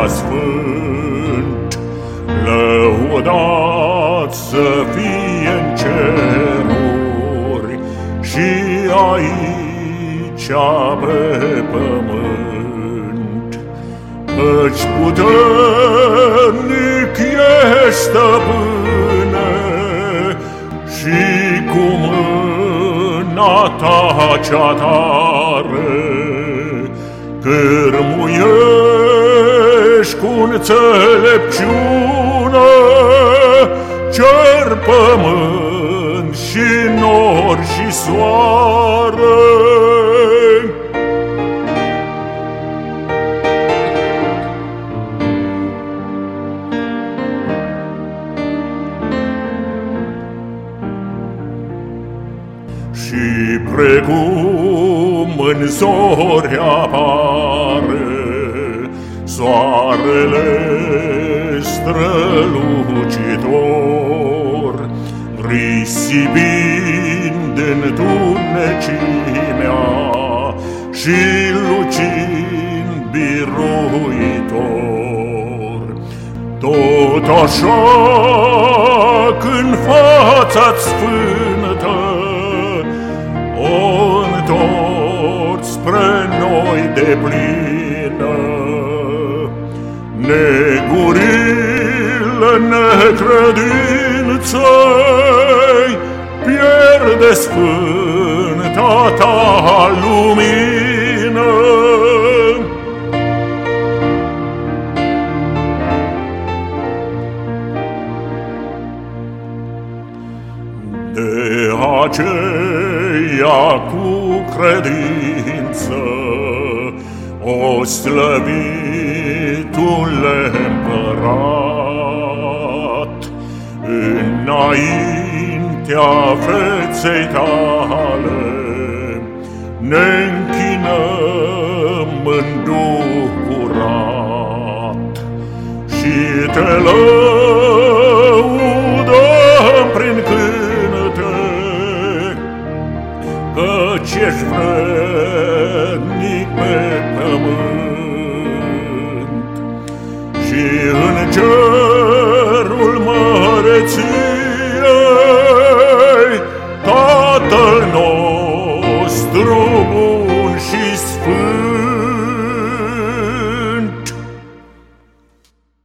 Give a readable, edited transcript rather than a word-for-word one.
sfânt. Lăudat să fie în ceruri și aici pe pământ, căci puternic ești, Stăpâne, și cu mâna ta cea tare cârmuiești cu înțelepciune cer, pământ și nori și soare. Și precum în zori apare soarele strălucitor, risipind întunecimea și lucind biruitor, tot așa când fața-ți sfântă o întorci spre noi deplină, negurile necredinței pierde sfânta ta lumină. De aceea cu credință, o slăvitule împărat, înaintea feței tale ne-închinăm în duh curat și te lăudăm prin cântec, căci ești